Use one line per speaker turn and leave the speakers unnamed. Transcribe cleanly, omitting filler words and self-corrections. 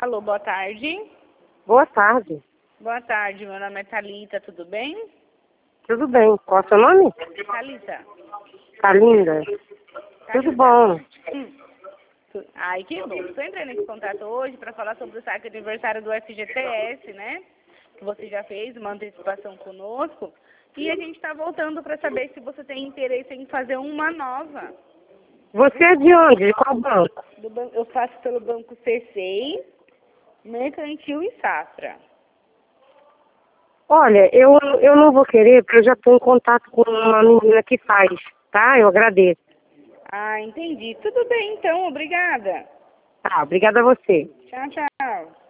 Alô, boa tarde.
Boa tarde.
Boa tarde, meu nome é Thalita, tudo bem?
Tudo bem. Qual é o seu nome?
Thalita.
Tá linda? Tudo bom.
Ai, que bom. Estou entrando em contato hoje para falar sobre o saque de aniversário do FGTS, né? Que você já fez uma antecipação conosco. E a gente está voltando para saber se você tem interesse em fazer uma nova.
Você é de onde? De qual banco?
Eu faço pelo Banco C6, Mercantil e Safra.
Olha, eu não vou querer, porque eu já estou em contato com uma menina que faz, tá? Eu agradeço.
Ah, entendi. Tudo bem, então. Obrigada.
Tá, obrigada a você.
Tchau, tchau.